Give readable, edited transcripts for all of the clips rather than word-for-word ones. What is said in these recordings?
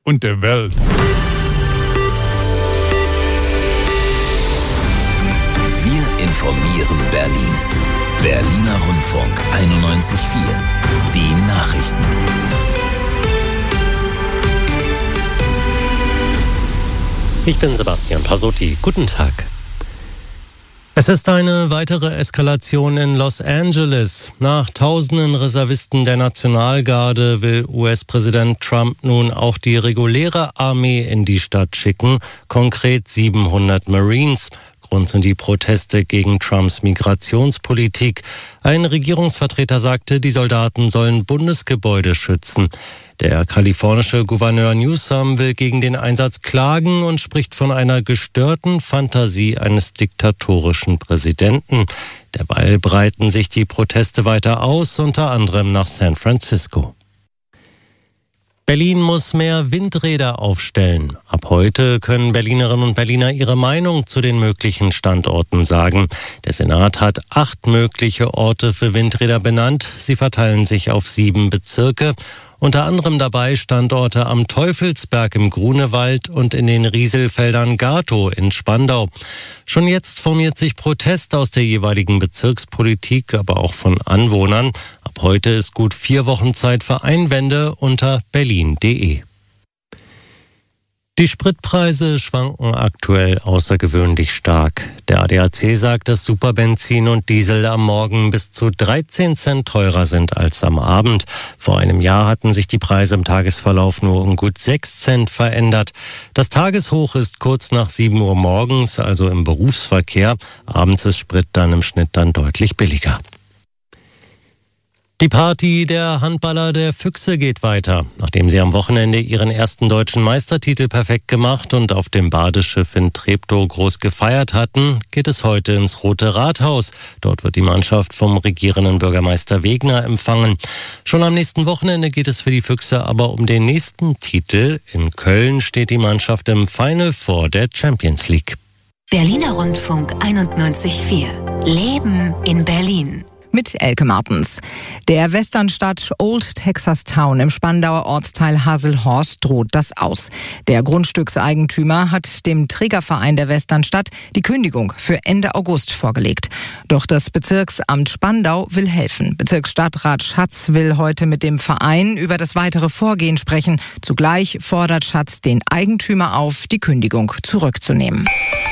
und der Welt. Wir informieren Berlin. Berliner Rundfunk 91.4. Die Nachrichten. Ich bin Sebastian Pasotti. Guten Tag. Es ist eine weitere Eskalation in Los Angeles. Nach tausenden Reservisten der Nationalgarde will US-Präsident Trump nun auch die reguläre Armee in die Stadt schicken, konkret 700 Marines. Grund sind die Proteste gegen Trumps Migrationspolitik. Ein Regierungsvertreter sagte, die Soldaten sollen Bundesgebäude schützen. Der kalifornische Gouverneur Newsom will gegen den Einsatz klagen und spricht von einer gestörten Fantasie eines diktatorischen Präsidenten. Derweil breiten sich die Proteste weiter aus, unter anderem nach San Francisco. Berlin muss mehr Windräder aufstellen. Ab heute können Berlinerinnen und Berliner ihre Meinung zu den möglichen Standorten sagen. Der Senat hat 8 mögliche Orte für Windräder benannt. Sie verteilen sich auf 7 Bezirke. Unter anderem dabei Standorte am Teufelsberg im Grunewald und in den Rieselfeldern Gatow in Spandau. Schon jetzt formiert sich Protest aus der jeweiligen Bezirkspolitik, aber auch von Anwohnern. Ab heute ist gut 4 Wochen Zeit für Einwände unter berlin.de. Die Spritpreise schwanken aktuell außergewöhnlich stark. Der ADAC sagt, dass Superbenzin und Diesel am Morgen bis zu 13 Cent teurer sind als am Abend. Vor einem Jahr hatten sich die Preise im Tagesverlauf nur um gut 6 Cent verändert. Das Tageshoch ist kurz nach 7 Uhr morgens, also im Berufsverkehr. Abends ist Sprit dann im Schnitt deutlich billiger. Die Party der Handballer der Füchse geht weiter. Nachdem sie am Wochenende ihren ersten deutschen Meistertitel perfekt gemacht und auf dem Badeschiff in Treptow groß gefeiert hatten, geht es heute ins Rote Rathaus. Dort wird die Mannschaft vom regierenden Bürgermeister Wegner empfangen. Schon am nächsten Wochenende geht es für die Füchse aber um den nächsten Titel. In Köln steht die Mannschaft im Final Four der Champions League. Berliner Rundfunk 91.4. Leben in Berlin. Mit Elke Martens. Der Westernstadt Old Texas Town im Spandauer Ortsteil Haselhorst droht das aus. Der Grundstückseigentümer hat dem Trägerverein der Westernstadt die Kündigung für Ende August vorgelegt. Doch das Bezirksamt Spandau will helfen. Bezirksstadtrat Schatz will heute mit dem Verein über das weitere Vorgehen sprechen. Zugleich fordert Schatz den Eigentümer auf, die Kündigung zurückzunehmen.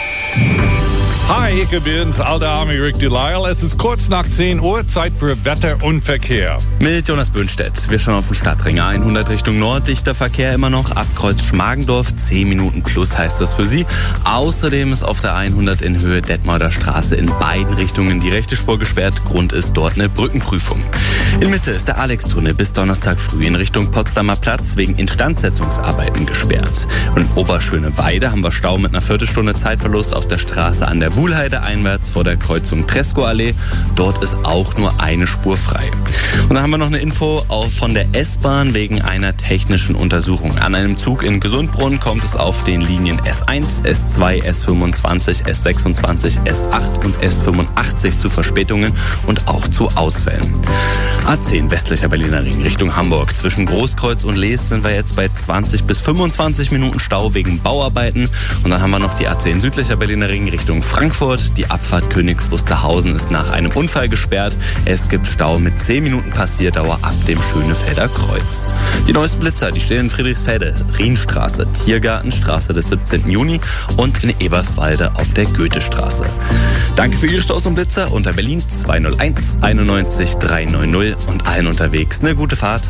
Hi, ich bin's, alter Army Rick Delisle. Es ist kurz nach 10 Uhr, Zeit für Wetter und Verkehr. Mit Jonas Böhnstedt. Wir schauen auf den Stadtring A100 Richtung Nord. Dichter Verkehr immer noch ab Kreuz Schmargendorf. 10 Minuten plus heißt das für Sie. Außerdem ist auf der 100 in Höhe Detmolder Straße in beiden Richtungen die rechte Spur gesperrt. Grund ist dort eine Brückenprüfung. In Mitte ist der Alex-Tunnel bis Donnerstag früh in Richtung Potsdamer Platz wegen Instandsetzungsarbeiten gesperrt. Und in Oberschöneweide haben wir Stau mit einer Viertelstunde Zeitverlust auf der Straße an der Wuhlheide einwärts vor der Kreuzung Treskoallee. Dort ist auch nur eine Spur frei. Und dann haben wir noch eine Info von der S-Bahn wegen einer technischen Untersuchung. An einem Zug in Gesundbrunn kommt es auf den Linien S1, S2, S25, S26, S8 und S85 zu Verspätungen und auch zu Ausfällen. A10 westlicher Berliner Ring Richtung Hamburg. Zwischen Großkreuz und Lees sind wir jetzt bei 20 bis 25 Minuten Stau wegen Bauarbeiten. Und dann haben wir noch die A10 südlicher Berliner Ring Richtung Frankfurt. Die Abfahrt Königs Wusterhausen ist nach einem Unfall gesperrt. Es gibt Stau mit 10 Minuten Passierdauer ab dem Schönefelder Kreuz. Die neuesten Blitzer, die stehen in Friedrichsfelde, Rienstraße, Tiergartenstraße des 17. Juni und in Eberswalde auf der Goethestraße. Danke für Ihre Staus und Blitzer unter Berlin 201 91 390 und allen unterwegs eine gute Fahrt.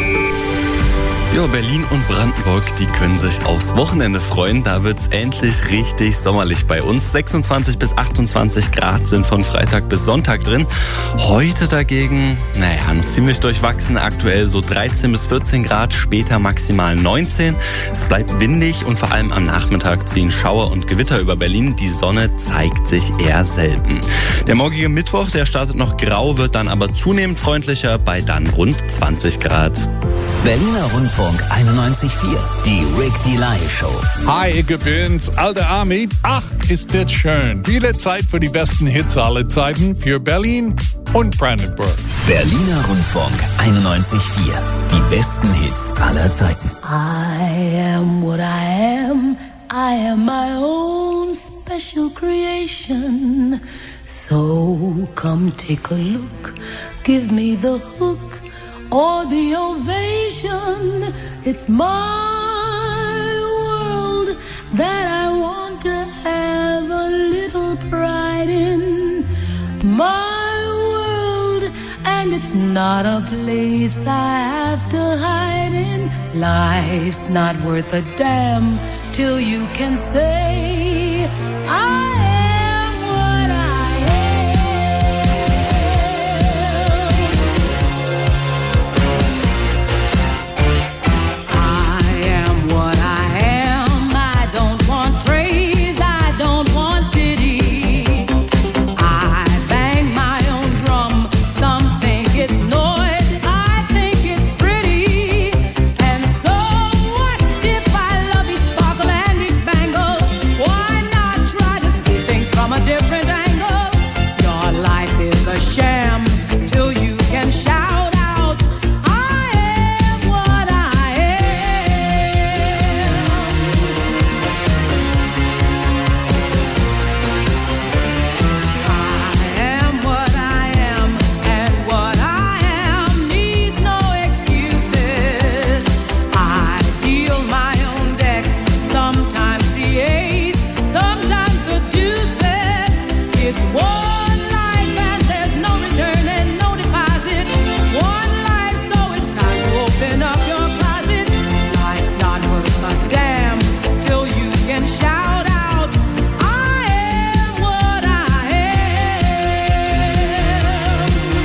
Ja, Berlin und Brandenburg, die können sich aufs Wochenende freuen. Da wird's endlich richtig sommerlich bei uns. 26 bis 28 Grad sind von Freitag bis Sonntag drin. Heute dagegen, noch ziemlich durchwachsen. Aktuell so 13 bis 14 Grad, später maximal 19. Es bleibt windig und vor allem am Nachmittag ziehen Schauer und Gewitter über Berlin. Die Sonne zeigt sich eher selten. Der morgige Mittwoch, der startet noch grau, wird dann aber zunehmend freundlicher bei dann rund 20 Grad. Berliner Rundfunk 91.4, die Rick Delisle Show. Hi, ich bin's, alter Army. Ach, ist das schön. Wieder Zeit für die besten Hits aller Zeiten für Berlin und Brandenburg. Berliner Rundfunk 91.4, die besten Hits aller Zeiten. I am I am my own special creation. So come take a look, give me the hook or the ovation. It's my world that I want to have a little pride in. My world, and it's not a place I have to hide in. Life's not worth a damn till you can say I am what I am. I am what I am. I don't want praise, I don't want pity. I bang my own drum. Some think it's noise, I think it's pretty. And so what if I love each sparkle and each bangle? Why not try to see things from a different angle? Your life is a sham till you can shout out, I am what I am. I am what I am, and what I am needs no excuses. I deal my own deck, sometimes the ace, sometimes the deuces. It's one life and there's no return and no deposit. One life, so it's time to open up your closet. Life's not worth a damn till you can shout out, I am what I am.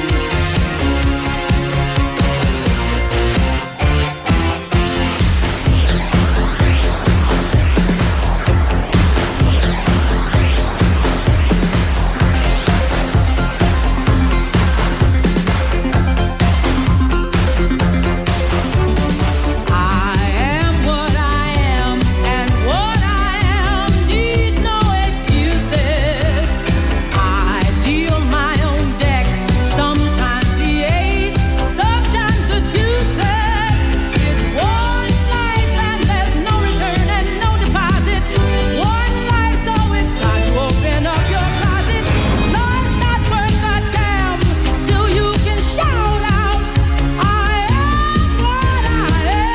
I am what I am, and what I am needs no excuses. I deal my own deck, sometimes the ace, sometimes the deuces. It's one life and there's no return and no deposit. One life, so it's time to open up your closet. Life's not worth a damn till you can shout out, I am what I am.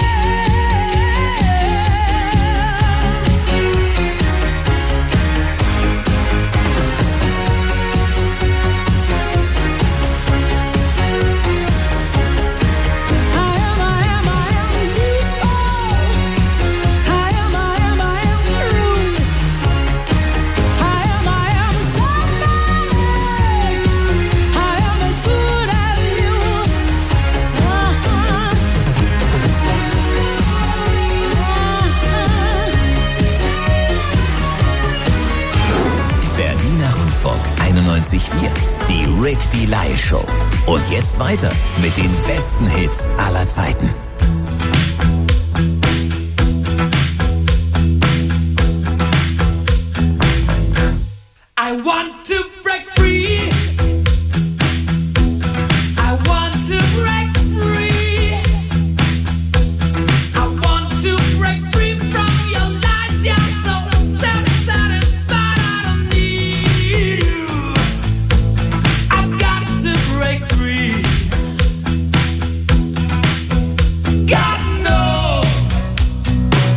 Berliner Rundfunk 91.4, die Rick Delay Show. Und jetzt weiter mit den besten Hits aller Zeiten. I want to break free. I want to break free. I want to break free from your lies. You're so self-satisfied. I don't need you. I've got to break free. God knows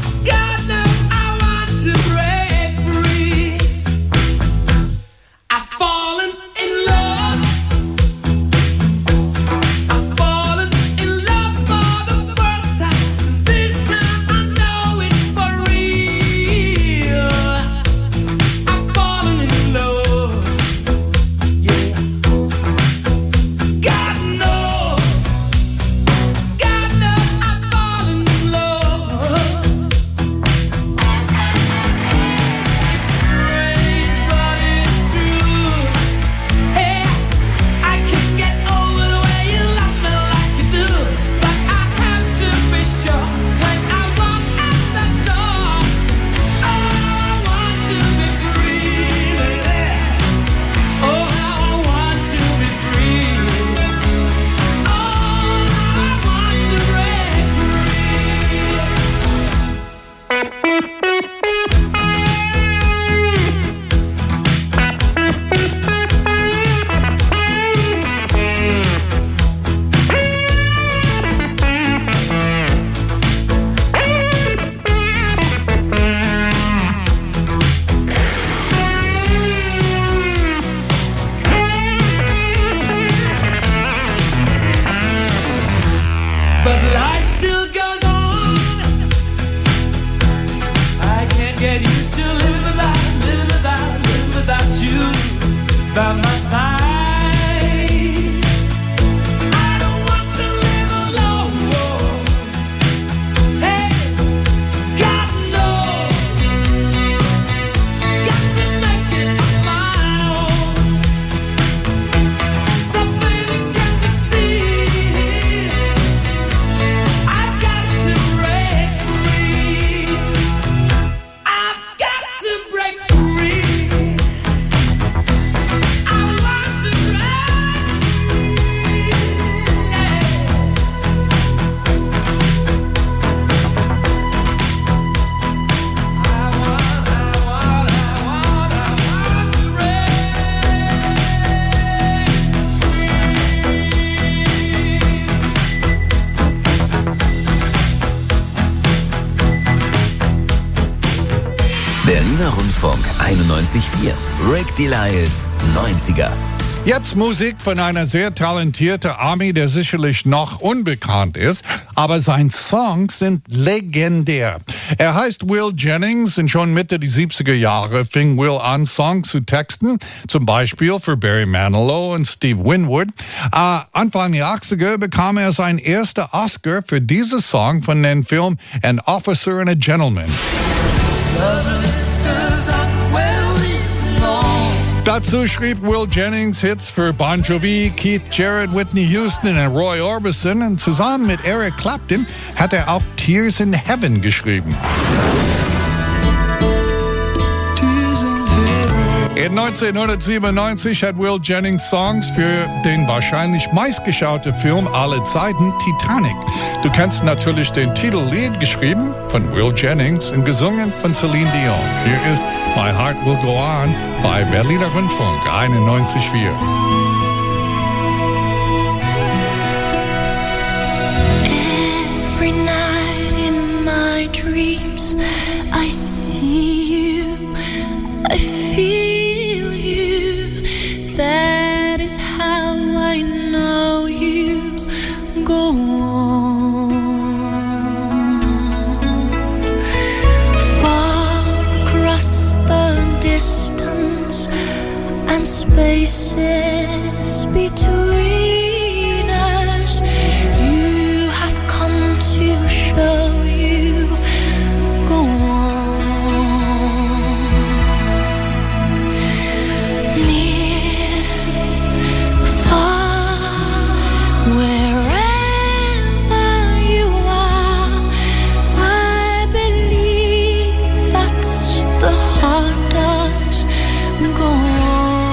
I want to break free. I Berliner Rundfunk 91.4. Rick Delisles 90er. Jetzt Musik von einer sehr talentierten Ami, der sicherlich noch unbekannt ist, aber seine Songs sind legendär. Er heißt Will Jennings und schon Mitte der 70er Jahre fing Will an, Songs zu texten, zum Beispiel für Barry Manilow und Steve Winwood. Anfang der 80er bekam er seinen ersten Oscar für diesen Song von dem Film An Officer and a Gentleman. Dazu schrieb Will Jennings Hits für Bon Jovi, Keith Jarrett, Whitney Houston und Roy Orbison. Und zusammen mit Eric Clapton hat er auch Tears in Heaven geschrieben. In 1997 hat Will Jennings Songs für den wahrscheinlich meistgeschauten Film aller Zeiten, Titanic. Du kennst natürlich den Titellied, geschrieben von Will Jennings und gesungen von Celine Dion. Hier ist My Heart Will Go On bei Berliner Rundfunk 91.4. Every night in my dreams I see you, I feel you. That is how I know you go on. Far across the distance and spaces between us, you have come to show you go on. Near, far, wherever you are, I believe that the heart does go on.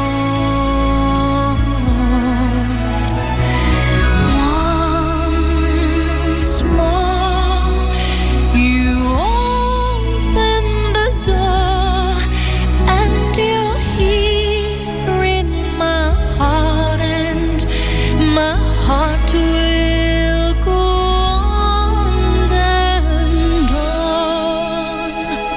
Once more, you open the door, and you're here in my heart, and my heart will go on and on.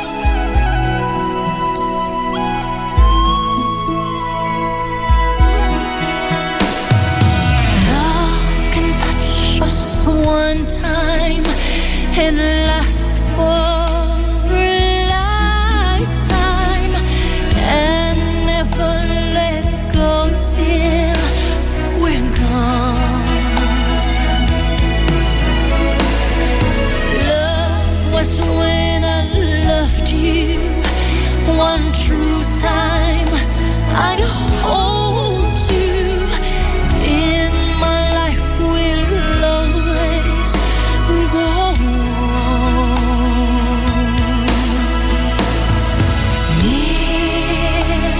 Love can touch us one time and last for a lifetime, and never let go till we're gone. Love was when I loved you one true time. I hold you in my life, will always go on. Near,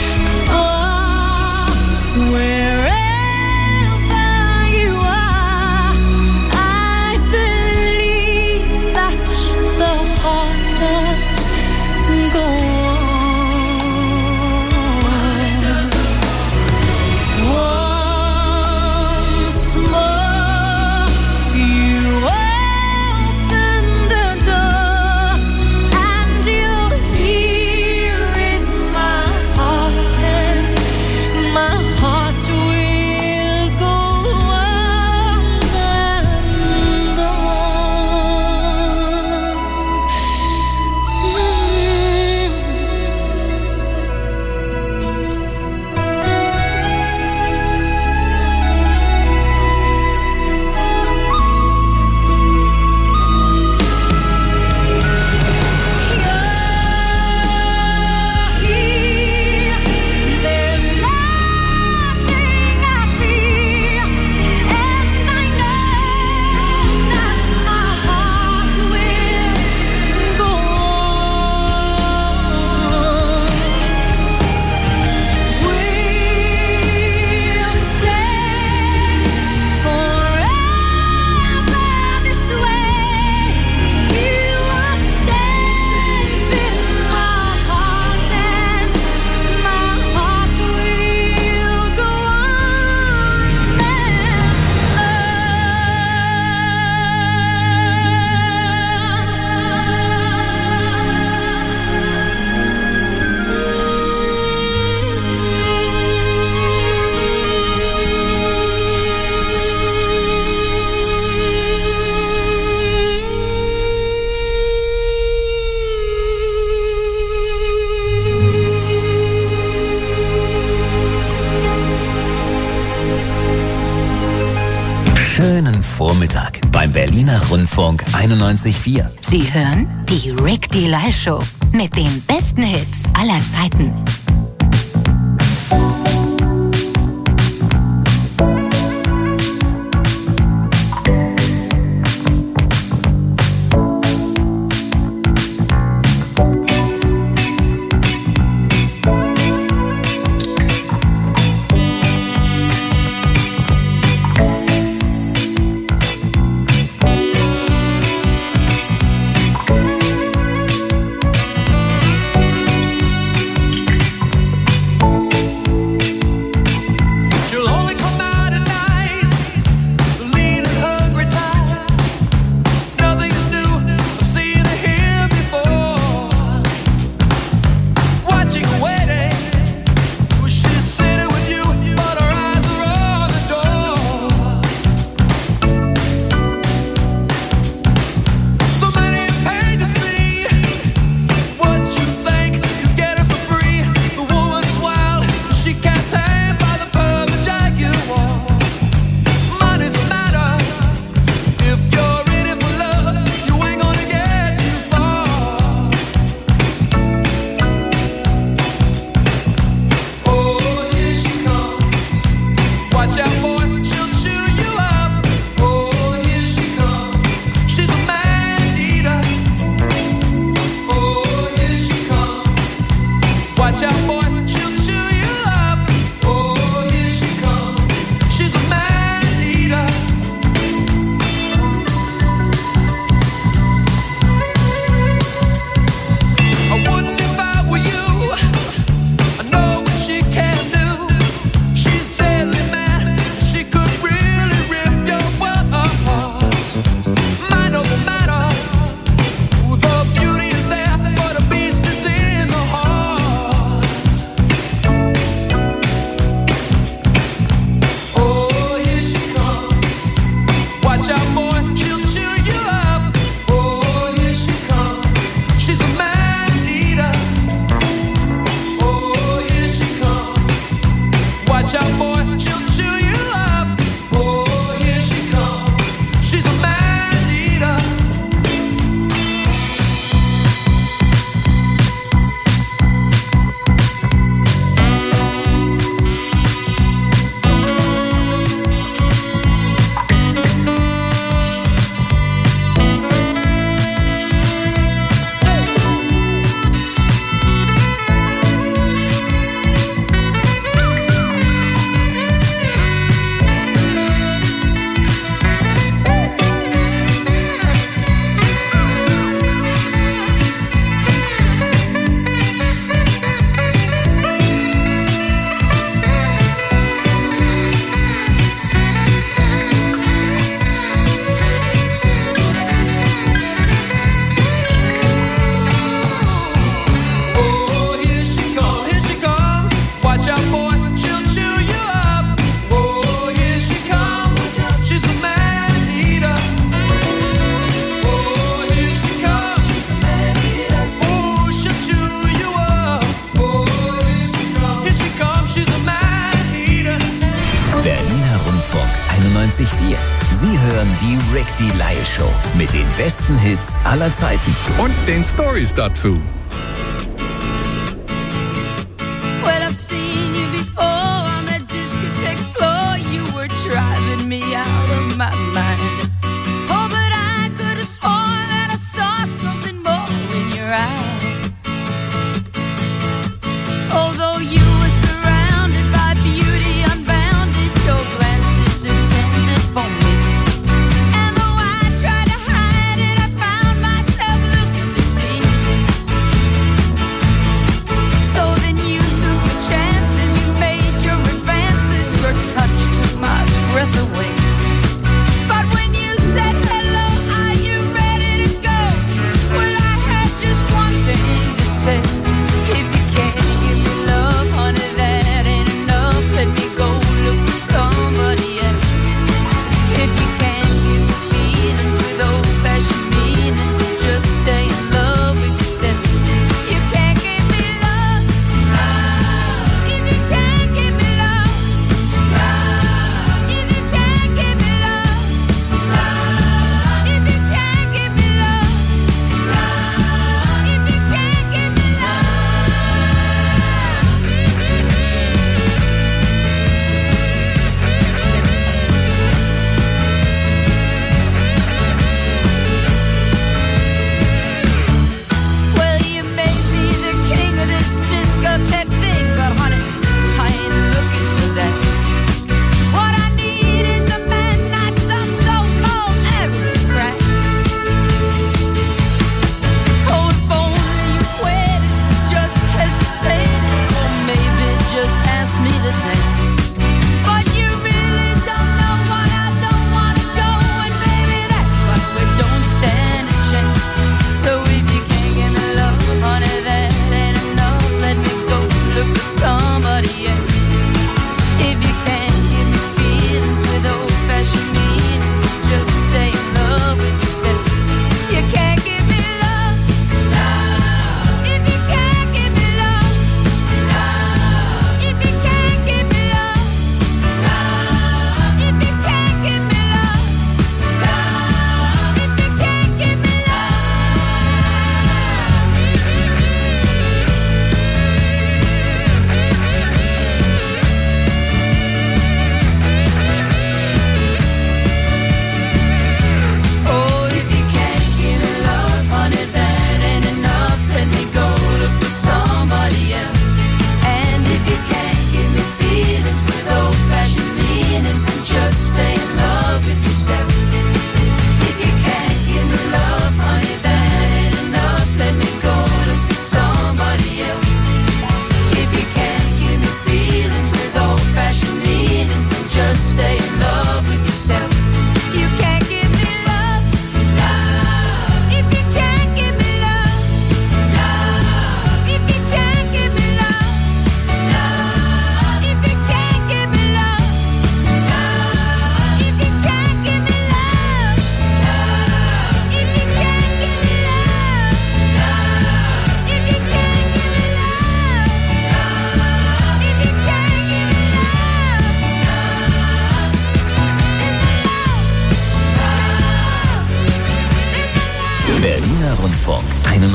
far, wherever you are, I believe that the heart does go on. beim Berliner Rundfunk 91.4. Sie hören die Rick Delay Show mit den besten Hits aller Zeiten. Sie hören die Rick Delay Show mit den besten Hits aller Zeiten. Und den Stories dazu. Well, I've seen you before on that discotheque floor. You were driving me out of my mind. Oh, but I could have sworn that I saw something more in your eyes. Although you were surrounded by beauty unbounded, your glances intended for me. And though I tried to hide it, I found myself looking to see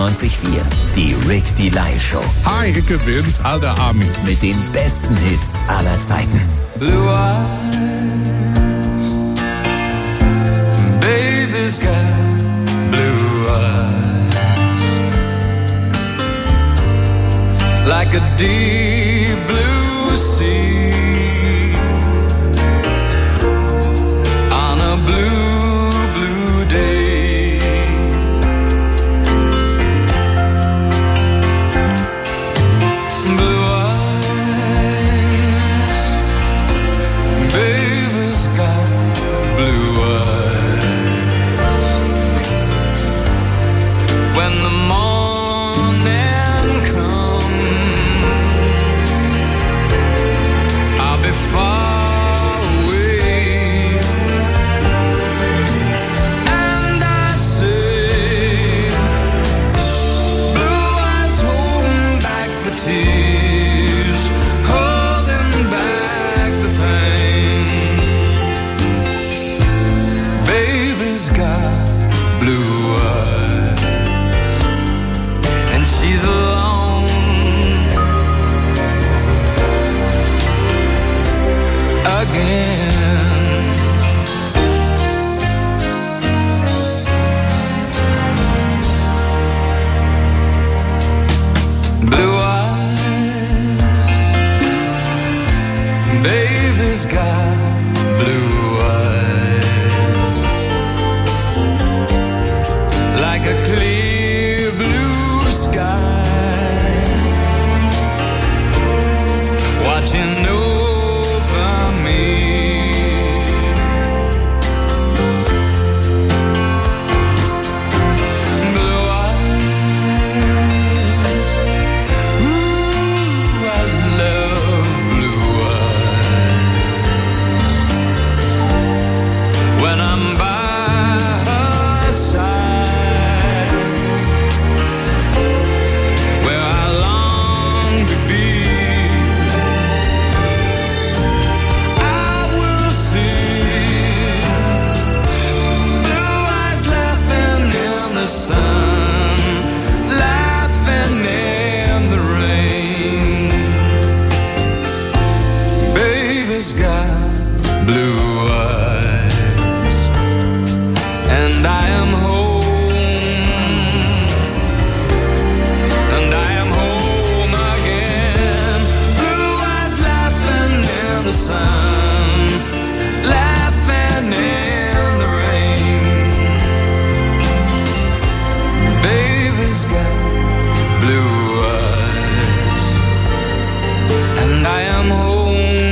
91,4. Die Rick Delay Show. Hi, ich bin's, alter Army. Mit den besten Hits aller Zeiten. Blue eyes, baby's got blue eyes, like a deep blue sea, on a blue, blue day. Blue eyes, baby's got blue eyes. When the morning comes, I'll be far away, and I say, blue eyes holding back the tears, holding back the pain. Baby's got blue eyes, and she's alone again. Blue eyes, baby's got blue eyes, like a clear blue sky, watching over me. Blue eyes, ooh, I love blue eyes. When I'm by her side, where I long to be, I will see blue eyes laughing in the sun, laughing in the rain. Baby's got blue eyes, and I am home, and I am home again. Blue eyes laughing in the sun, laughing in the rain. Baby's got blue eyes, and I am home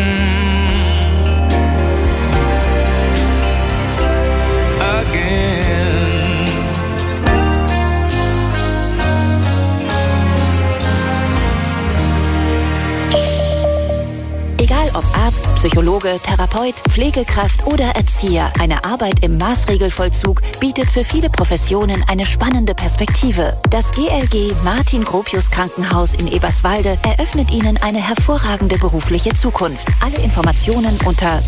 again. Egal ob Arzt, Psychologe, Therapeut, Pflegekraft oder Erzieher, eine Arbeit im Maßregelvollzug bietet für viele Professionen eine spannende Perspektive. Das GLG Martin Gropius Krankenhaus in Eberswalde eröffnet Ihnen eine hervorragende berufliche Zukunft. Alle Informationen unter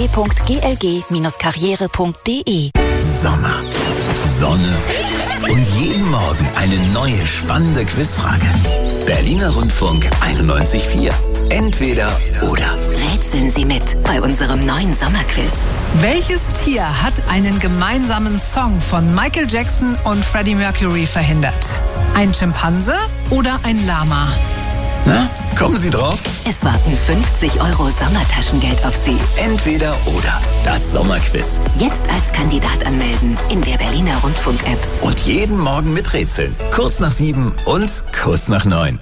www.glg-karriere.de. Sommer, Sonne und jeden Morgen eine neue spannende Quizfrage. Berliner Rundfunk 91,4. Entweder oder. Rätseln Sie mit bei unserem neuen Sommerquiz. Welches Tier hat einen gemeinsamen Song von Michael Jackson und Freddie Mercury verhindert? Ein Schimpanse oder ein Lama? Na, kommen Sie drauf? Es warten 50 € Sommertaschengeld auf Sie. Entweder oder. Das Sommerquiz. Jetzt als Kandidat anmelden in der Berliner Rundfunk-App. Und jeden Morgen mit Rätseln. Kurz nach 7 und kurz nach 9.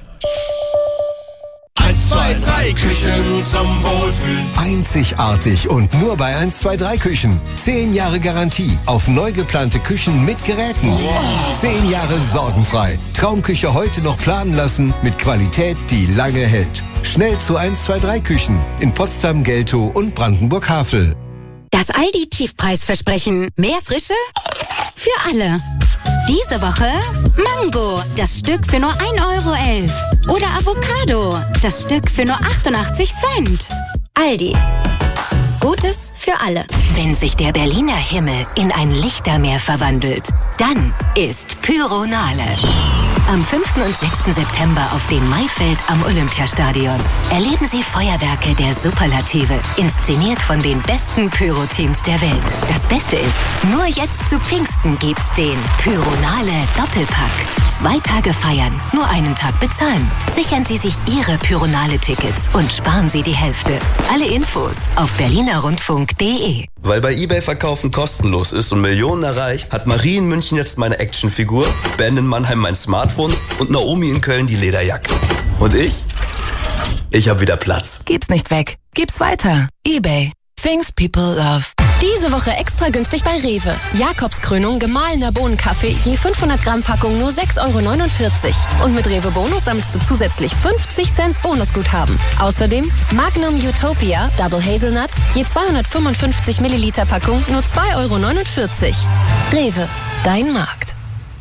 1, 2, 3 Küchen zum Wohlfühlen. Einzigartig und nur bei 1, 2, 3 Küchen. 10 Jahre Garantie auf neu geplante Küchen mit Geräten. Wow. 10 Jahre sorgenfrei. Traumküche heute noch planen lassen mit Qualität, die lange hält. Schnell zu 1, 2, 3 Küchen in Potsdam, Geltow und Brandenburg-Havel. Das Aldi-Tiefpreisversprechen. Mehr Frische? Für alle. Diese Woche Mango, das Stück für nur 1,11 €. Oder Avocado, das Stück für nur 88 Cent. Aldi. Gutes für alle. Wenn sich der Berliner Himmel in ein Lichtermeer verwandelt, dann ist Pyronale. Am 5. und 6. September auf dem Maifeld am Olympiastadion. Erleben Sie Feuerwerke der Superlative, inszeniert von den besten Pyro-Teams der Welt. Das Beste ist, nur jetzt zu Pfingsten gibt's den Pyronale Doppelpack. 2 Tage feiern, nur einen Tag bezahlen. Sichern Sie sich Ihre Pyronale-Tickets und sparen Sie die Hälfte. Alle Infos auf berlinerrundfunk.de. Weil bei eBay Verkaufen kostenlos ist und Millionen erreicht, hat Marie in München jetzt meine Actionfigur, Ben in Mannheim mein Smartphone und Naomi in Köln die Lederjacke. Und ich? Ich hab wieder Platz. Gib's nicht weg. Gib's weiter. eBay. Things people love. Diese Woche extra günstig bei Rewe. Jakobskrönung gemahlener Bohnenkaffee, je 500 Gramm Packung nur 6,49 €. Und mit Rewe Bonus sammelst du zusätzlich 50 Cent Bonusguthaben. Außerdem Magnum Utopia Double Hazelnut, je 255 Milliliter Packung nur 2,49 €. Rewe, dein Markt.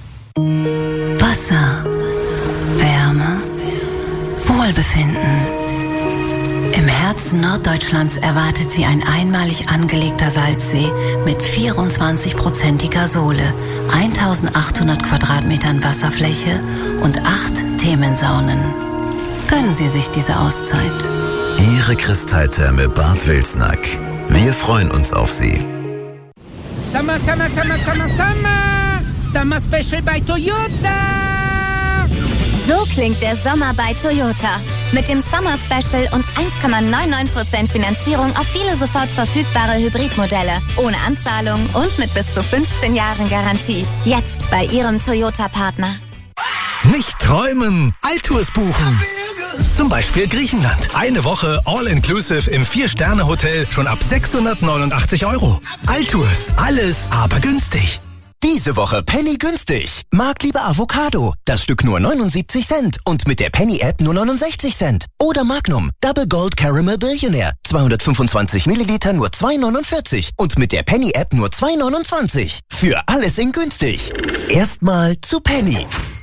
Wasser, Wärme, Wohlbefinden. Im Herzen Norddeutschlands erwartet Sie ein einmalig angelegter Salzsee mit 24%iger Sohle, 1800 Quadratmetern Wasserfläche und 8 Themensaunen. Gönnen Sie sich diese Auszeit. Ihre Kristalltherme Bad Wilsnack. Wir freuen uns auf Sie. Summer, Summer, Summer, Summer, Summer! Summer Special bei Toyota! So klingt der Sommer bei Toyota. Mit dem Summer Special und 1,99% Finanzierung auf viele sofort verfügbare Hybridmodelle. Ohne Anzahlung und mit bis zu 15 Jahren Garantie. Jetzt bei Ihrem Toyota-Partner. Nicht träumen, Altours buchen. Zum Beispiel Griechenland. Eine Woche All-Inclusive im 4-Sterne-Hotel schon ab 689 €. Altours, alles aber günstig. Diese Woche Penny günstig. Marktliebe Avocado. Das Stück nur 79 Cent und mit der Penny-App nur 69 Cent. Oder Magnum Double Gold Caramel Billionaire. 225 Milliliter nur 2,49 und mit der Penny-App nur 2,29. Für alles in günstig. Erstmal zu Penny.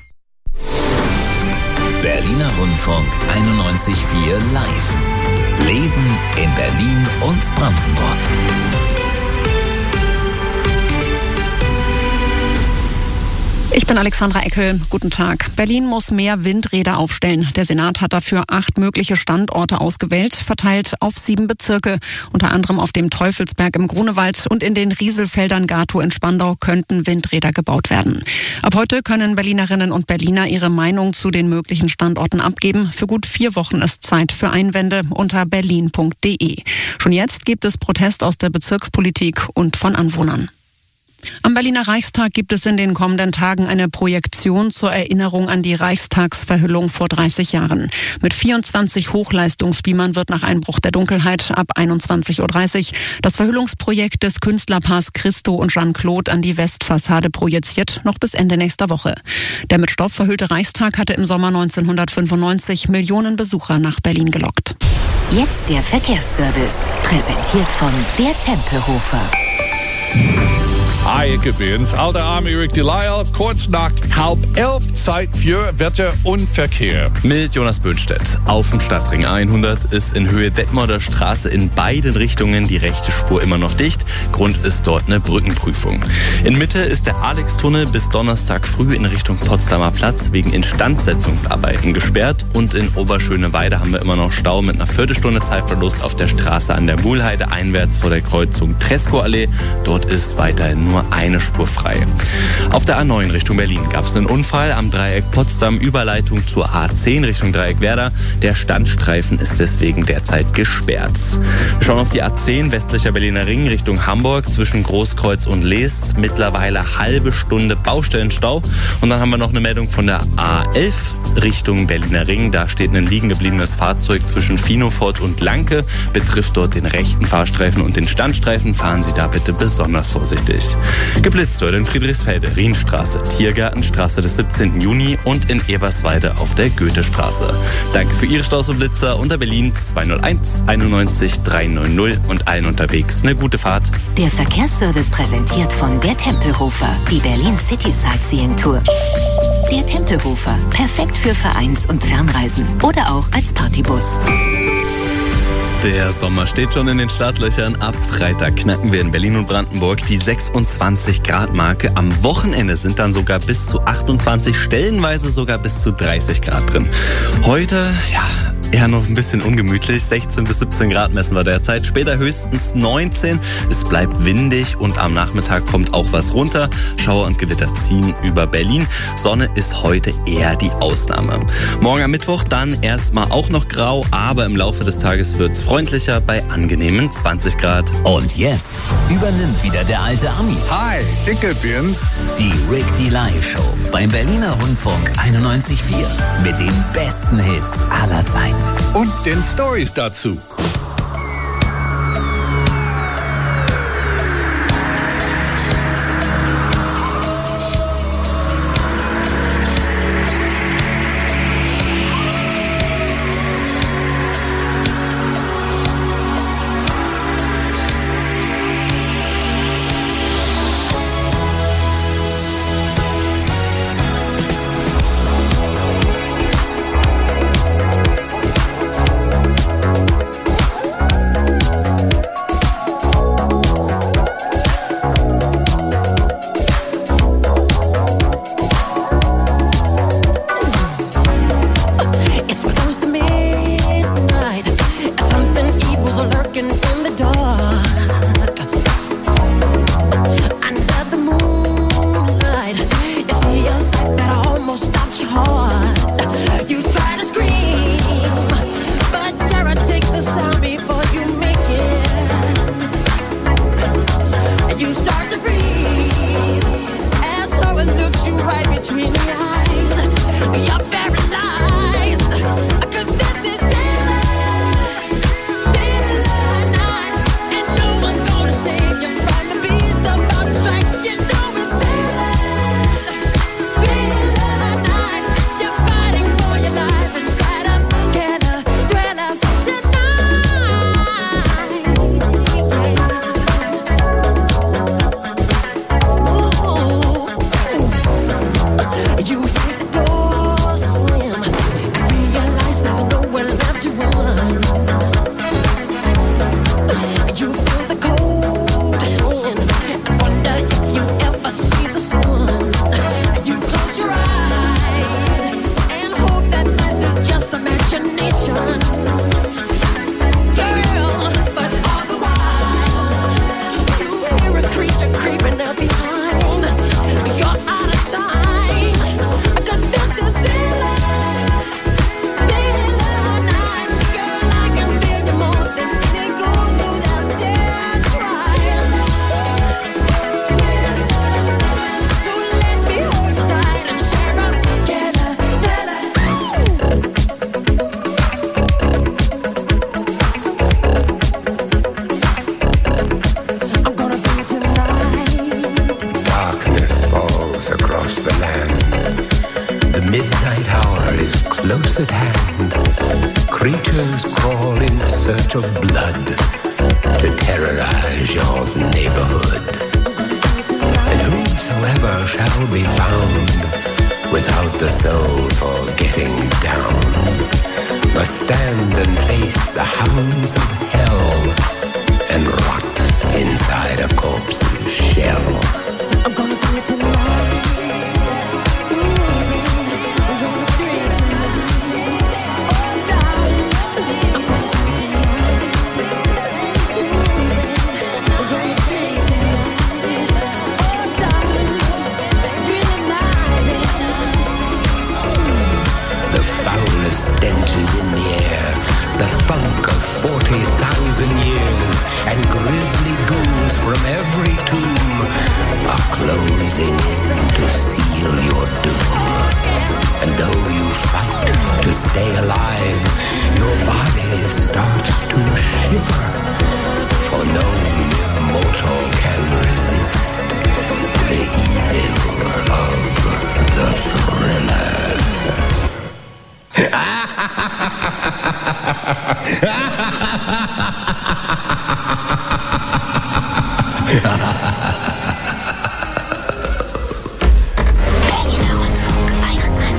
Berliner Rundfunk 91.4 live. Leben in Berlin und Brandenburg. Ich bin Alexandra Eckel. Guten Tag. Berlin muss mehr Windräder aufstellen. Der Senat hat dafür 8 mögliche Standorte ausgewählt, verteilt auf 7 Bezirke. Unter anderem auf dem Teufelsberg im Grunewald und in den Rieselfeldern Gatow in Spandau könnten Windräder gebaut werden. Ab heute können Berlinerinnen und Berliner ihre Meinung zu den möglichen Standorten abgeben. Für gut 4 Wochen ist Zeit für Einwände unter berlin.de. Schon jetzt gibt es Protest aus der Bezirkspolitik und von Anwohnern. Am Berliner Reichstag gibt es in den kommenden Tagen eine Projektion zur Erinnerung an die Reichstagsverhüllung vor 30 Jahren. Mit 24 Hochleistungsbeamern wird nach Einbruch der Dunkelheit ab 21:30 Uhr das Verhüllungsprojekt des Künstlerpaars Christo und Jean-Claude an die Westfassade projiziert, noch bis Ende nächster Woche. Der mit Stoff verhüllte Reichstag hatte im Sommer 1995 Millionen Besucher nach Berlin gelockt. Jetzt der Verkehrsservice, präsentiert von der Tempelhofer. Hi, ich bin's, alter Army Rick Delisle, kurz nach 10:30 Zeit für Wetter und Verkehr. Mit Jonas Böhnstedt. Auf dem Stadtring A100 ist in Höhe Detmolder Straße in beiden Richtungen die rechte Spur immer noch dicht. Grund ist dort eine Brückenprüfung. In Mitte ist der Alex-Tunnel bis Donnerstag früh in Richtung Potsdamer Platz wegen Instandsetzungsarbeiten gesperrt. Und in Oberschöneweide haben wir immer noch Stau mit einer Viertelstunde Zeitverlust auf der Straße an der Mühlheide einwärts vor der Kreuzung Tresco-Allee. Dort ist weiterhin nur eine Spur frei. Auf der A9 Richtung Berlin gab es einen Unfall am Dreieck Potsdam, Überleitung zur A10 Richtung Dreieck Werder. Der Standstreifen ist deswegen derzeit gesperrt. Wir schauen auf die A10 westlicher Berliner Ring Richtung Hamburg zwischen Großkreuz und Lees. Mittlerweile halbe Stunde Baustellenstau. Und dann haben wir noch eine Meldung von der A11 Richtung Berliner Ring. Da steht ein liegen gebliebenes Fahrzeug zwischen Finofort und Lanke. Betrifft dort den rechten Fahrstreifen und den Standstreifen. Fahren Sie da bitte besonders vorsichtig. Geblitzt heute in Friedrichsfelde, Rienstraße, Tiergartenstraße des 17. Juni und in Eberswalde auf der Goethestraße. Danke für Ihre Staus und Blitzer unter Berlin 201 91 390 und allen unterwegs eine gute Fahrt. Der Verkehrsservice präsentiert von der Tempelhofer, die Berlin City Sightseeing Tour. Der Tempelhofer, perfekt für Vereins- und Fernreisen oder auch als Partybus. Der Sommer steht schon in den Startlöchern. Ab Freitag knacken wir in Berlin und Brandenburg die 26-Grad-Marke. Am Wochenende sind dann sogar bis zu 28, stellenweise sogar bis zu 30 Grad drin. Heute, eher noch ein bisschen ungemütlich. 16 bis 17 Grad messen wir derzeit. Später höchstens 19. Es bleibt windig und am Nachmittag kommt auch was runter. Schauer und Gewitter ziehen über Berlin. Sonne ist heute eher die Ausnahme. Morgen am Mittwoch dann erstmal auch noch grau, aber im Laufe des Tages wird's freundlicher bei angenehmen 20 Grad. Und jetzt übernimmt wieder der alte Ami. Hi, ich bin's. Die Rick Delay Show beim Berliner Rundfunk 91.4 mit den besten Hits aller Zeiten. Und den Stories dazu.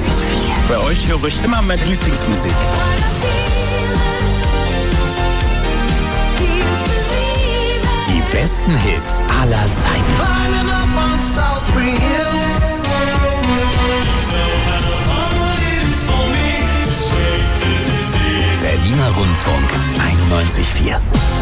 Bei euch höre ich immer meine Lieblingsmusik. besten Hits aller Zeiten. Berliner Rundfunk 91,4.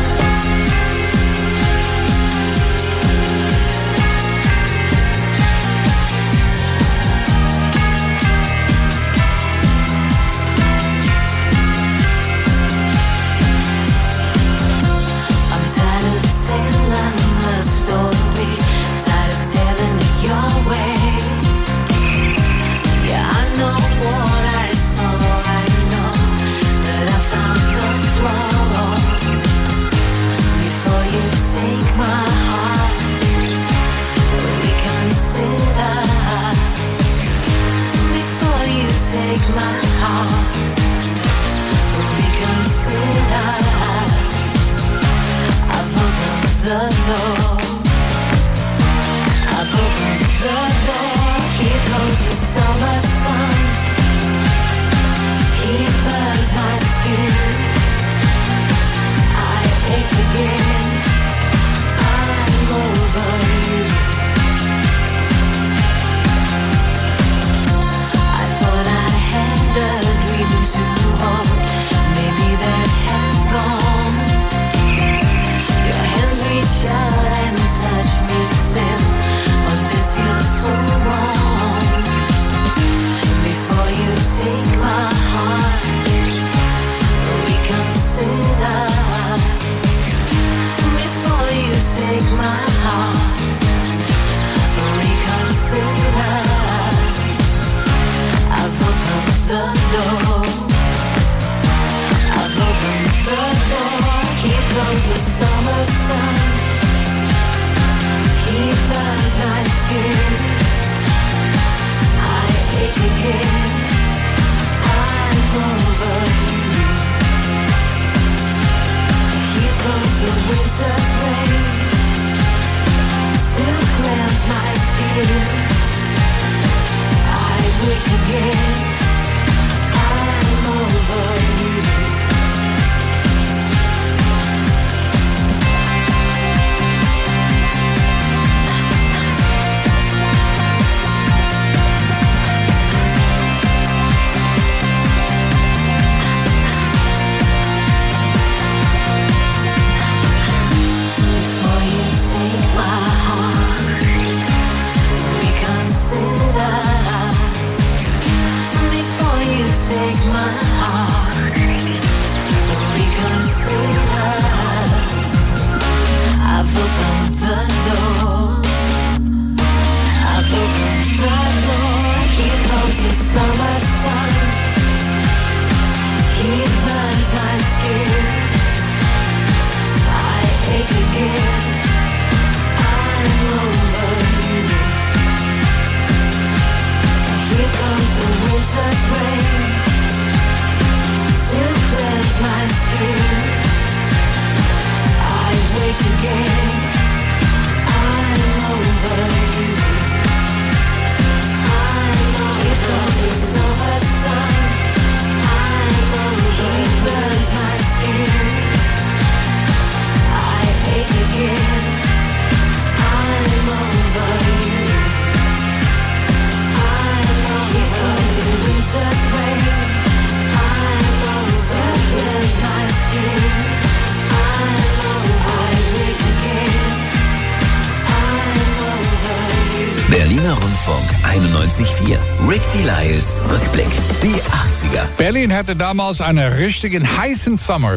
Berliner Rundfunk 91,4. Rick Delisles Rückblick. Die 80er. Berlin hatte damals einen richtigen heißen Sommer.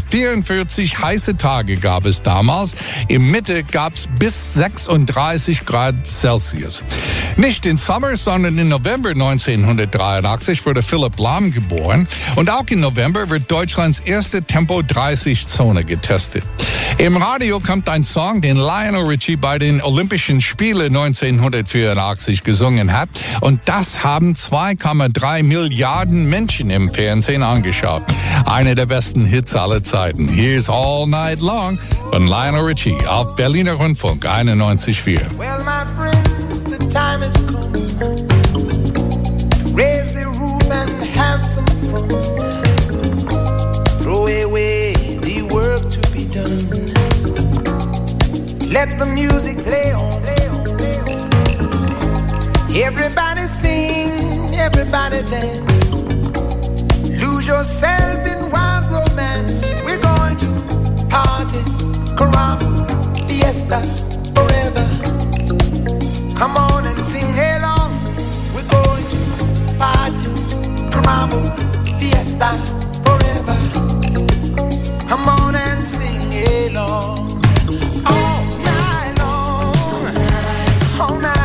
44 heiße Tage gab es damals. Im Mitte gab es bis 36 Grad Celsius. Nicht im Sommer, sondern im November 1983 wurde Philipp Lahm geboren. Und auch im November wird Deutschlands erste Tempo-30-Zone getestet. Im Radio kommt ein Song, den Lionel Richie bei den Olympischen Spielen 1984 gesungen hat. Und das haben 2,3 Milliarden Menschen im Fernsehen angeschaut. Einer der besten Hits aller Zeiten. Here's All Night Long von Lionel Richie auf Berliner Rundfunk 91,4. Well, my friends, the time has come. Raise the roof and have some fun. Throw away the work to be done. Let Let the music play on. Everybody sing, everybody dance. Lose yourself in wild romance. We're going to party, caramba, fiesta, forever. Come on and sing along. We're going to party, caramba, fiesta, forever. Come on and sing along. All night long, all night.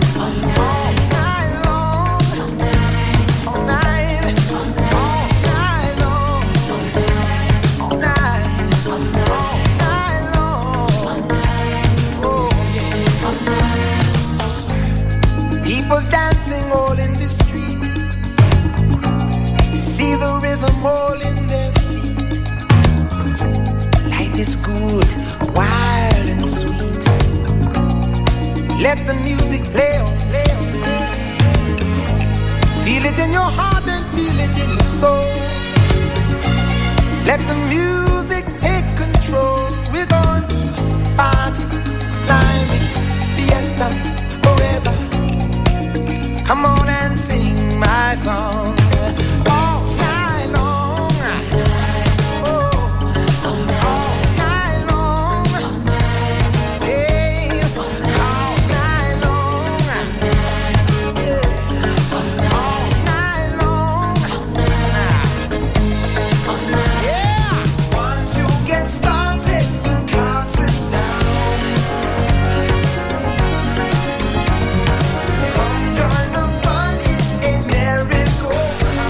Dancing all in the street, see the rhythm all in their feet. Life is good, wild and sweet. Let the music play on, play on. Feel it in your heart and feel it in your soul. Let the music take control. We're going to party, climbing, fiesta, forever. Come on and sing my song all night long. Oh, all night long. Yes, all night long. Yeah, all night long. Yeah, once you get started, you can't sit down. Come join the fun, it's a miracle.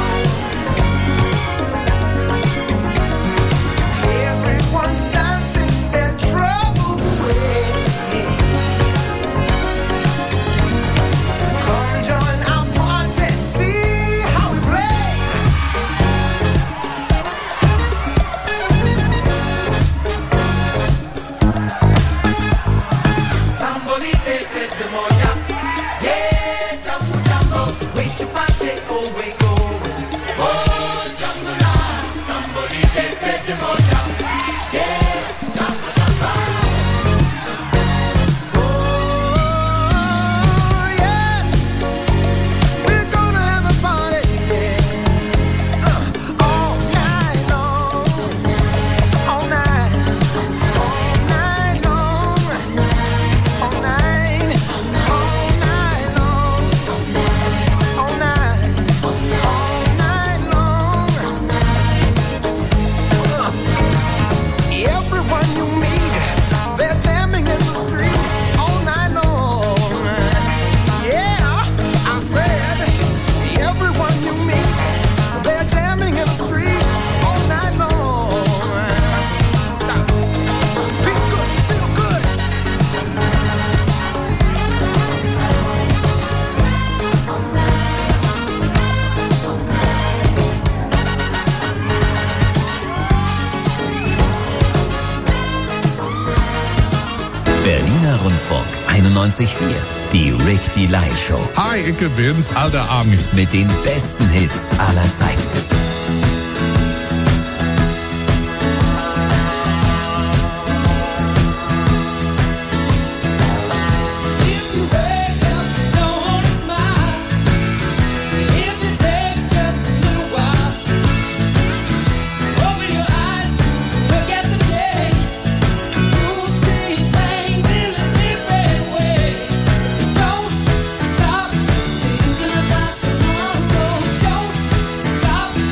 Everyone's dancing their troubles away. Come join our party, see how we play. Somebody they said the moja. Yeah, jumbo jumbo, wait your party, oh we go. Oh, jumbo la. Somebody they said the moja. Yeah, jumbo jumbo. Oh, yeah, we're gonna have a party, yeah. All night long, all night, all night long, all night, all night long, all night, all night long. Everyone you meet, they're jamming in the street all night long. Yeah, I said, everyone you meet, they're jamming in the street all night long. Feel good, feel good. Berliner Rundfunk 91.4. Die Rick Delay Show. Hi, ich bin's, alter Army. Mit den besten Hits aller Zeiten. Stop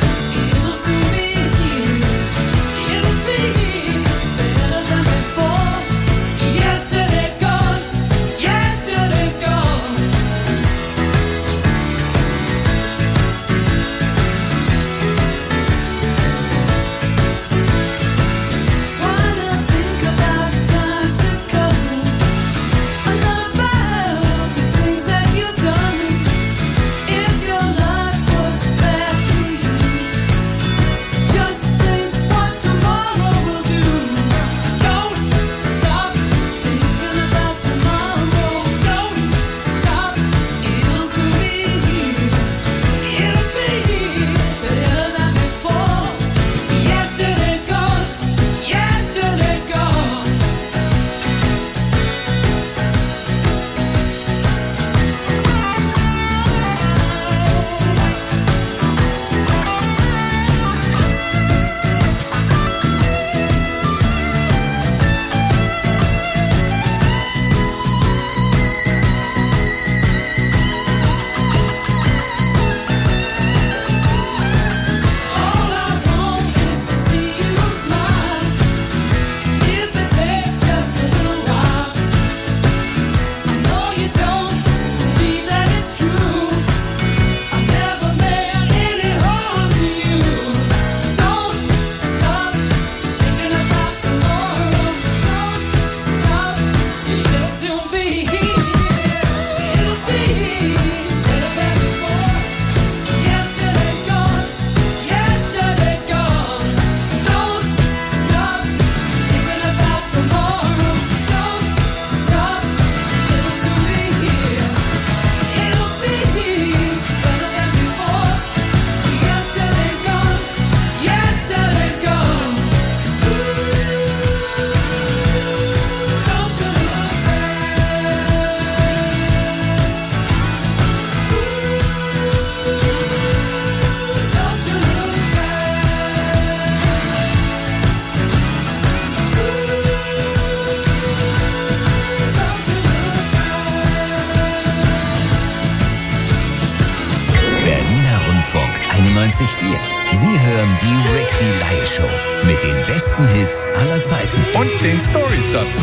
Sie hören die Rick Delay Show mit den besten Hits aller Zeiten. Und den Storys dazu.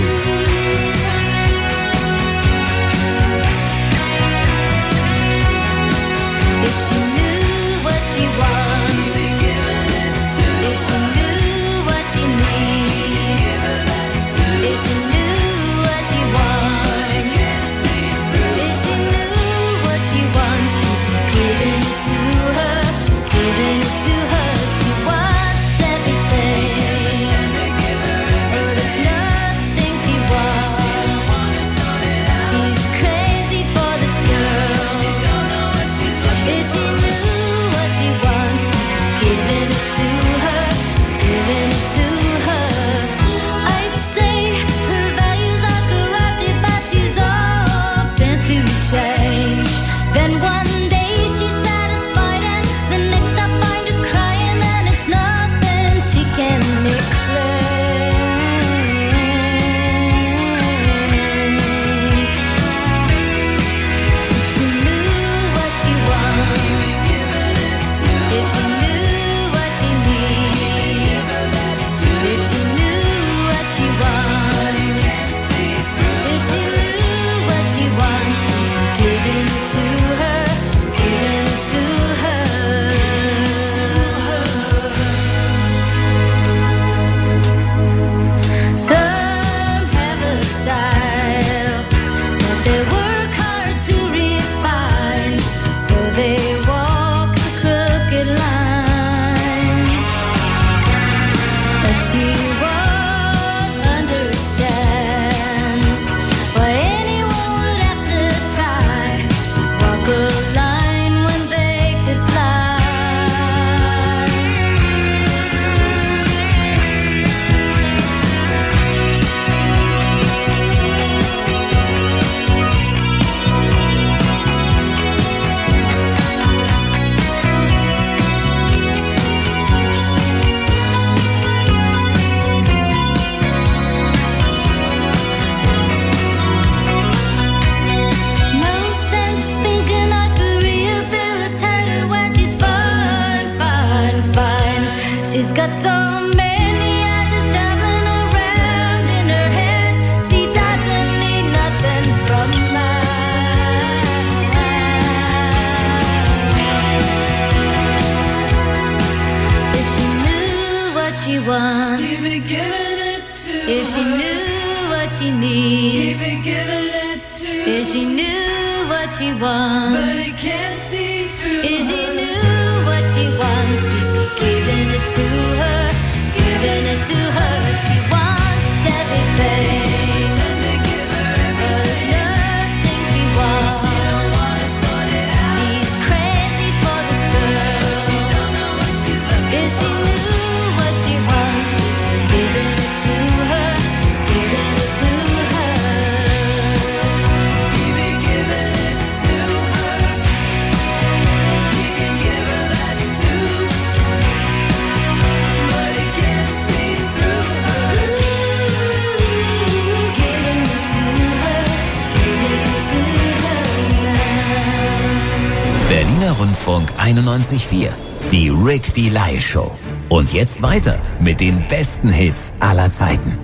Rundfunk 91.4, die Rick Delay Show. Und jetzt weiter mit den besten Hits aller Zeiten.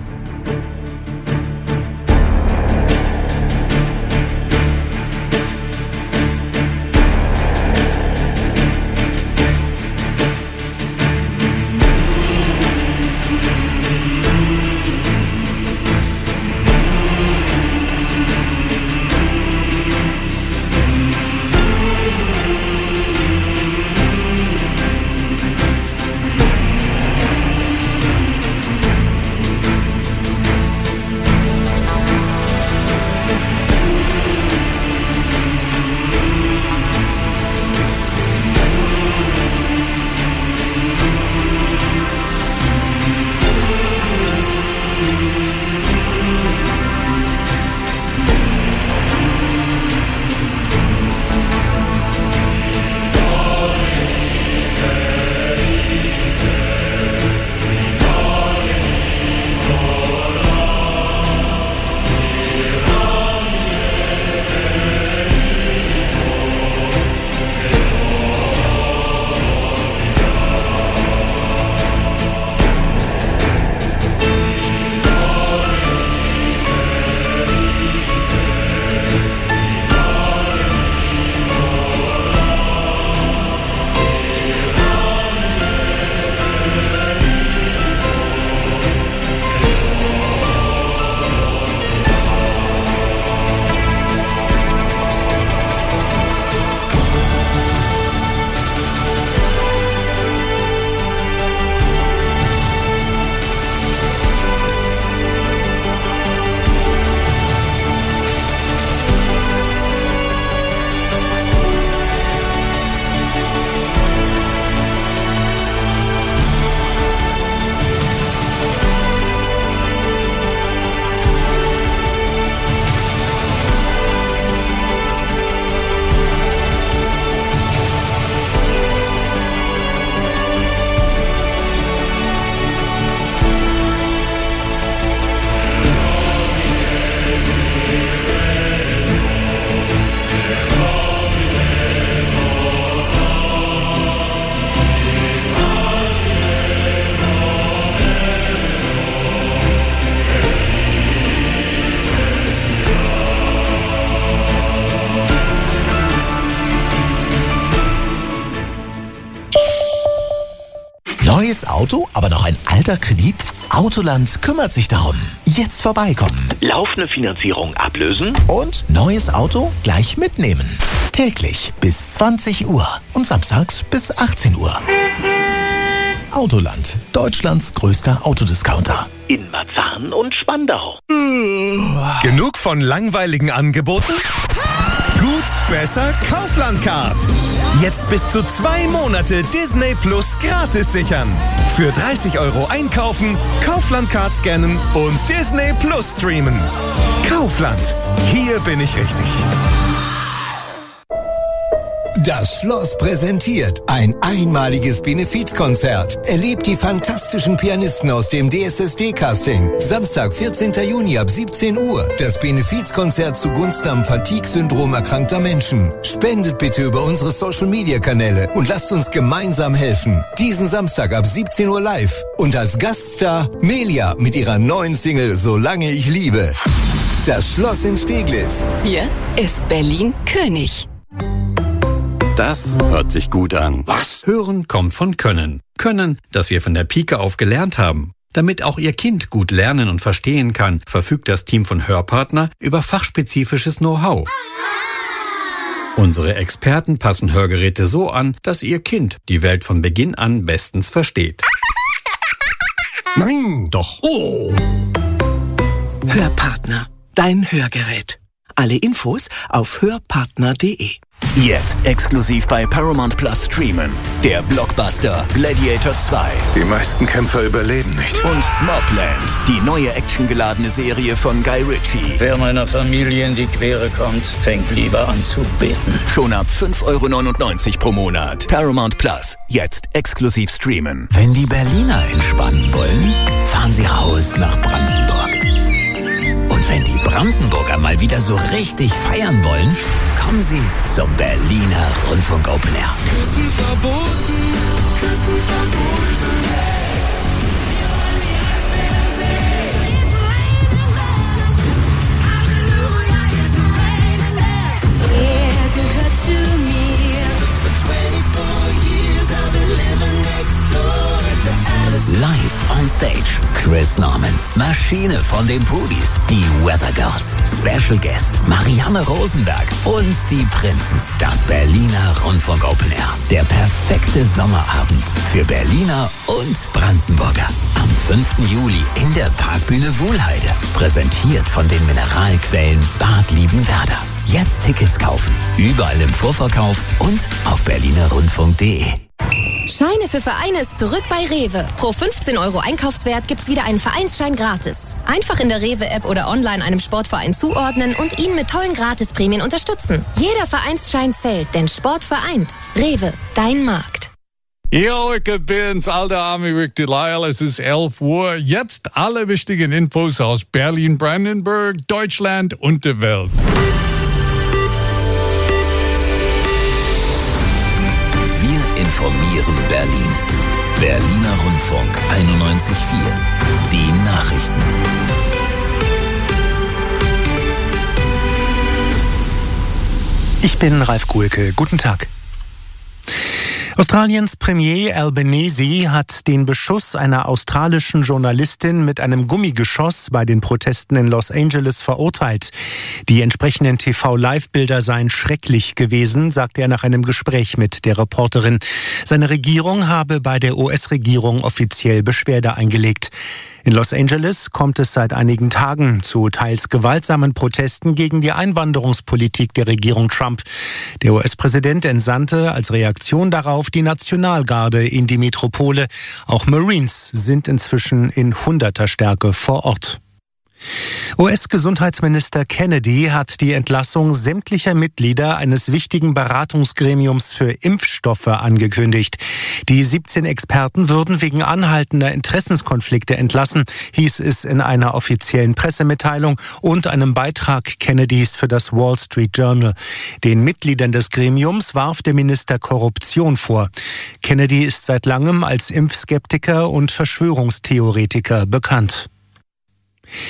Neues Auto, aber noch ein alter Kredit? Autoland kümmert sich darum. Jetzt vorbeikommen. Laufende Finanzierung ablösen. Und neues Auto gleich mitnehmen. Täglich bis 20 Uhr und samstags bis 18 Uhr. Autoland, Deutschlands größter Autodiscounter. In Marzahn und Spandau. Genug von langweiligen Angeboten? Gut, besser, Kaufland-Card. Jetzt bis zu 2 Monate Disney Plus gratis sichern. Für 30 € einkaufen, Kaufland-Card scannen und Disney Plus streamen. Kaufland, hier bin ich richtig. Das Schloss präsentiert ein einmaliges Benefizkonzert. Erlebt die fantastischen Pianisten aus dem DSSD-Casting. Samstag, 14. Juni ab 17 Uhr. Das Benefizkonzert zugunsten am Fatigue-Syndrom erkrankter Menschen. Spendet bitte über unsere Social-Media-Kanäle und lasst uns gemeinsam helfen. Diesen Samstag ab 17 Uhr live. Und als Gaststar Melia mit ihrer neuen Single Solange ich liebe. Das Schloss in Steglitz. Hier ist Berlin König. Das hört sich gut an. Was? Hören kommt von Können. Können, das wir von der Pike auf gelernt haben. Damit auch Ihr Kind gut lernen und verstehen kann, verfügt das Team von Hörpartner über fachspezifisches Know-how. Unsere Experten passen Hörgeräte so an, dass Ihr Kind die Welt von Beginn an bestens versteht. Nein, doch. Oh. Hörpartner, dein Hörgerät. Alle Infos auf hörpartner.de. Jetzt exklusiv bei Paramount Plus streamen. Der Blockbuster Gladiator 2. Die meisten Kämpfer überleben nicht. Und Mobland, die neue actiongeladene Serie von Guy Ritchie. Wer meiner Familie in die Quere kommt, fängt lieber an zu beten. Schon ab 5,99 € pro Monat. Paramount Plus, jetzt exklusiv streamen. Wenn die Berliner entspannen wollen, fahren sie raus nach Brandenburg. Und wenn die Brandenburger mal wieder so richtig feiern wollen, kommen sie zum Berliner Rundfunk Open Air. Küssen verboten, Küssen verboten. Er gehört zu mir. For 24 years I've been living next door to Alice. Live on stage, Chris Norman, Maschine von den Pudis, die Weather Girls, Special Guest Marianne Rosenberg und die Prinzen. Das Berliner Rundfunk Open Air. Der perfekte Sommerabend für Berliner und Brandenburger. Am 5. Juli in der Parkbühne Wuhlheide. Präsentiert von den Mineralquellen Bad Liebenwerda. Jetzt Tickets kaufen. Überall im Vorverkauf und auf berlinerrundfunk.de. Scheine für Vereine ist zurück bei Rewe. Pro 15 € Einkaufswert gibt's wieder einen Vereinsschein gratis. Einfach in der Rewe-App oder online einem Sportverein zuordnen und ihn mit tollen Gratisprämien unterstützen. Jeder Vereinsschein zählt, denn Sport vereint. Rewe, dein Markt. Ja, ich bin's, alter Army Rick Delisle. Es ist 11 Uhr. Jetzt alle wichtigen Infos aus Berlin, Brandenburg, Deutschland und der Welt. Informieren Berlin. Berliner Rundfunk 91.4. Die Nachrichten. Ich bin Ralf Kuhlke. Guten Tag. Australiens Premier Albanese hat den Beschuss einer australischen Journalistin mit einem Gummigeschoss bei den Protesten in Los Angeles verurteilt. Die entsprechenden TV-Live-Bilder seien schrecklich gewesen, sagte er nach einem Gespräch mit der Reporterin. Seine Regierung habe bei der US-Regierung offiziell Beschwerde eingelegt. In Los Angeles kommt es seit einigen Tagen zu teils gewaltsamen Protesten gegen die Einwanderungspolitik der Regierung Trump. Der US-Präsident entsandte als Reaktion darauf die Nationalgarde in die Metropole. Auch Marines sind inzwischen in Hunderterstärke vor Ort. US-Gesundheitsminister Kennedy hat die Entlassung sämtlicher Mitglieder eines wichtigen Beratungsgremiums für Impfstoffe angekündigt. Die 17 Experten würden wegen anhaltender Interessenskonflikte entlassen, hieß es in einer offiziellen Pressemitteilung und einem Beitrag Kennedys für das Wall Street Journal. Den Mitgliedern des Gremiums warf der Minister Korruption vor. Kennedy ist seit langem als Impfskeptiker und Verschwörungstheoretiker bekannt.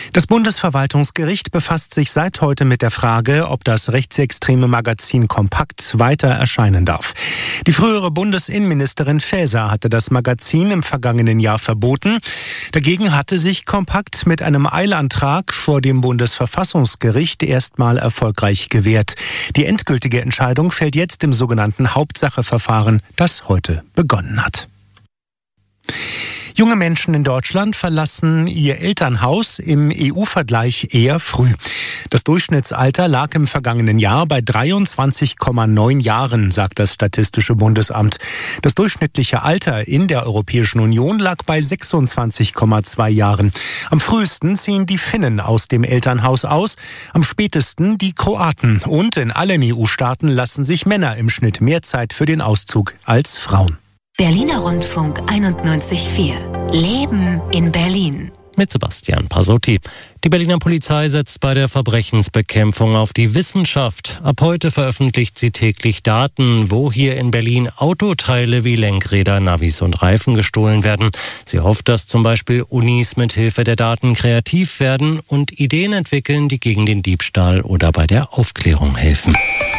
Das Bundesverwaltungsgericht befasst sich seit heute mit der Frage, ob das rechtsextreme Magazin Kompakt weiter erscheinen darf. Die frühere Bundesinnenministerin Faeser hatte das Magazin im vergangenen Jahr verboten. Dagegen hatte sich Kompakt mit einem Eilantrag vor dem Bundesverfassungsgericht erstmal erfolgreich gewehrt. Die endgültige Entscheidung fällt jetzt im sogenannten Hauptsacheverfahren, das heute begonnen hat. Junge Menschen in Deutschland verlassen ihr Elternhaus im EU-Vergleich eher früh. Das Durchschnittsalter lag im vergangenen Jahr bei 23,9 Jahren, sagt das Statistische Bundesamt. Das durchschnittliche Alter in der Europäischen Union lag bei 26,2 Jahren. Am frühesten ziehen die Finnen aus dem Elternhaus aus, am spätesten die Kroaten. Und in allen EU-Staaten lassen sich Männer im Schnitt mehr Zeit für den Auszug als Frauen. Berliner Rundfunk 91.4. Leben in Berlin. Mit Sebastian Pasotti. Die Berliner Polizei setzt bei der Verbrechensbekämpfung auf die Wissenschaft. Ab heute veröffentlicht sie täglich Daten, wo hier in Berlin Autoteile wie Lenkräder, Navis und Reifen gestohlen werden. Sie hofft, dass zum Beispiel Unis mit Hilfe der Daten kreativ werden und Ideen entwickeln, die gegen den Diebstahl oder bei der Aufklärung helfen.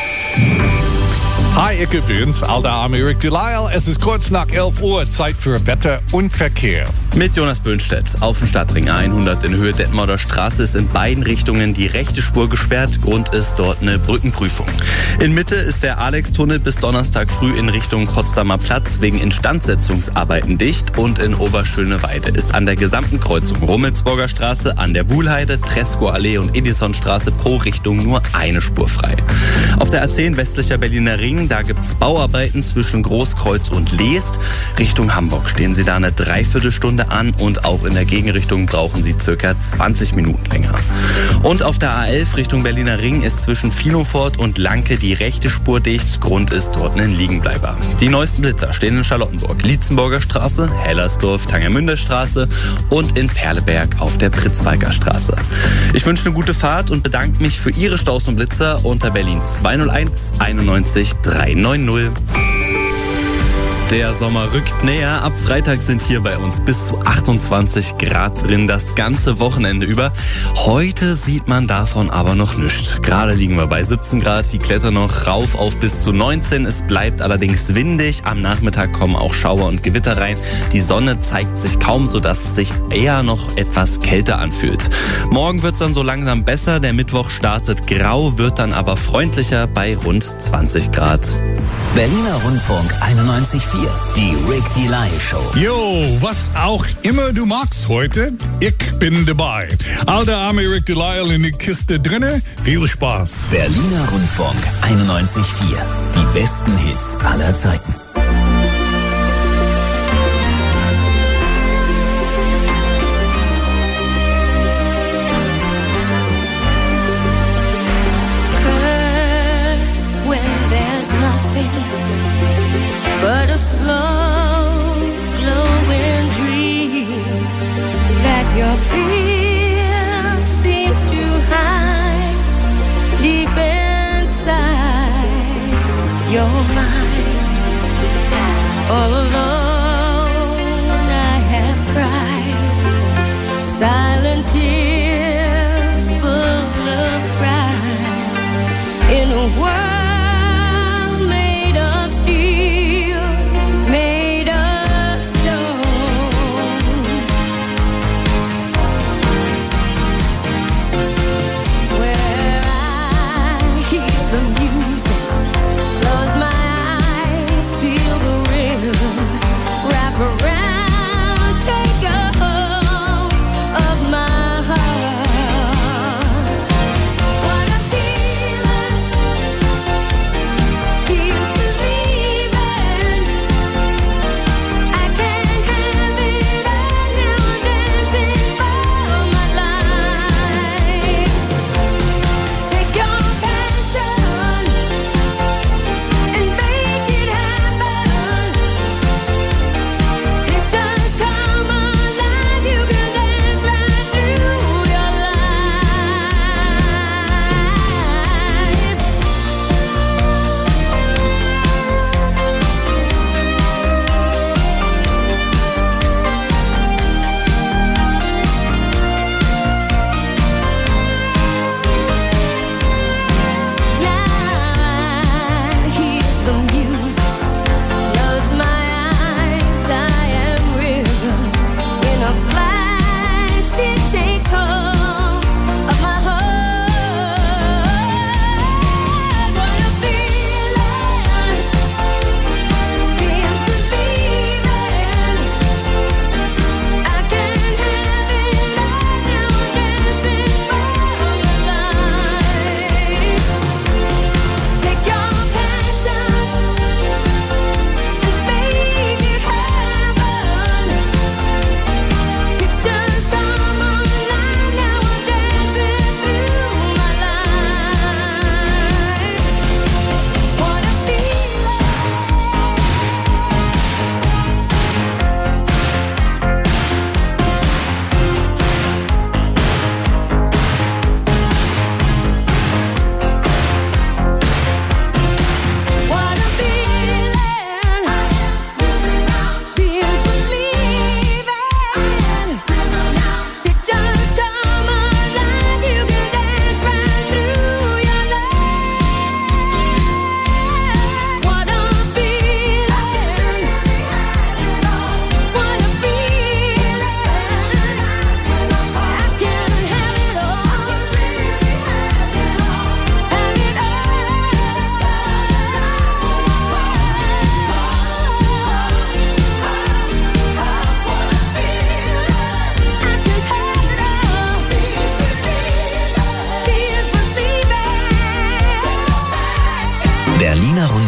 Hi, ich bin's, alter Army Rick Delisle. Es ist kurz nach 11 Uhr, Zeit für Wetter und Verkehr. Mit Jonas Böhnstedt. Auf dem Stadtring A100 in Höhe Detmolder Straße ist in beiden Richtungen die rechte Spur gesperrt. Grund ist dort eine Brückenprüfung. In Mitte ist der Alex-Tunnel bis Donnerstag früh in Richtung Potsdamer Platz wegen Instandsetzungsarbeiten dicht. Und in Oberschöneweide ist an der gesamten Kreuzung Rummelsburger Straße, an der Wuhlheide, Tresco-Allee und Edisonstraße pro Richtung nur eine Spur frei. Auf der A10 westlicher Berliner Ring, da gibt's Bauarbeiten zwischen Großkreuz und Leest. Richtung Hamburg stehen Sie da eine Dreiviertelstunde an und auch in der Gegenrichtung brauchen Sie circa 20 Minuten länger. Und auf der A11 Richtung Berliner Ring ist zwischen Filofort und Lanke die rechte Spur dicht. Grund ist dort ein Liegenbleiber. Die neuesten Blitzer stehen in Charlottenburg, Lietzenburger Straße, Hellersdorf, Tangermünder Straße und in Perleberg auf der Pritzwalker Straße. Ich wünsche eine gute Fahrt und bedanke mich für Ihre Staus und Blitzer unter Berlin 201 91 390. Der Sommer rückt näher. Ab Freitag sind hier bei uns bis zu 28 Grad drin, das ganze Wochenende über. Heute sieht man davon aber noch nichts. Gerade liegen wir bei 17 Grad, die klettern noch rauf auf bis zu 19. Es bleibt allerdings windig. Am Nachmittag kommen auch Schauer und Gewitter rein. Die Sonne zeigt sich kaum, sodass es sich eher noch etwas kälter anfühlt. Morgen wird es dann so langsam besser. Der Mittwoch startet grau, wird dann aber freundlicher bei rund 20 Grad. Berliner Rundfunk 91.4. Die Rick Delisle Show. Jo, was auch immer du magst heute, ich bin dabei. Alter Army Rick Delisle in die Kiste drinne. Viel Spaß. Berliner Rundfunk 91.4. Die besten Hits aller Zeiten. But a slow glowing dream that your fear seems to hide deep inside your mind.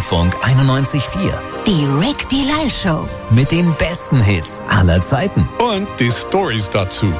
Rundfunk 91.4. Die Rick Delay Show. Mit den besten Hits aller Zeiten. Und die Stories dazu.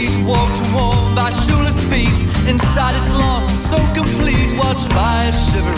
Inside its lawn, so complete, watched by a shivering